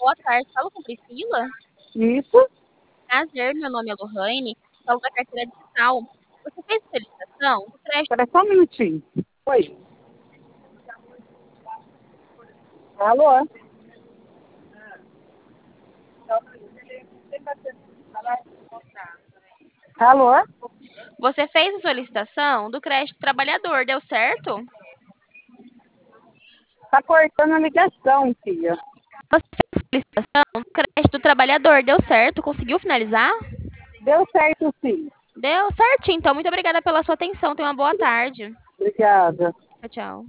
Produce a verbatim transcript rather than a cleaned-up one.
Boa tarde, falo com Priscila. Isso. Prazer, meu nome é Lohane, falo da carteira digital. Você fez a solicitação do crédito? Espera só um minutinho. Oi. Alô? Alô? Você fez a solicitação do crédito trabalhador, deu certo? Tá cortando a ligação, filha. Você fez a solicitação do crédito trabalhador, deu certo? Conseguiu finalizar? Deu certo, sim. Deu certinho, então muito obrigada pela sua atenção. Tenha uma boa tarde. Obrigada. Tchau, tchau.